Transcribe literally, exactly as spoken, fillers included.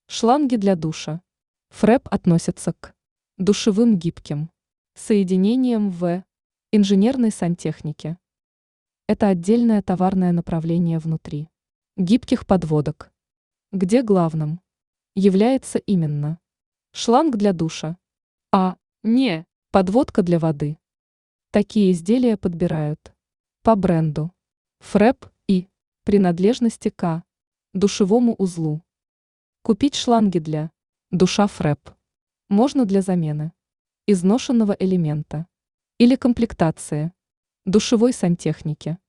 Шланги для душа. ФРЭП относятся к душевым гибким соединениям в инженерной сантехнике. Это отдельное товарное направление внутри гибких подводок, где главным является именно шланг для душа, а не подводка для воды. Такие изделия подбирают по бренду ФРЭП и принадлежности к душевому узлу. Купить шланги для душа ФРЭП можно для замены изношенного элемента или комплектации душевой сантехники.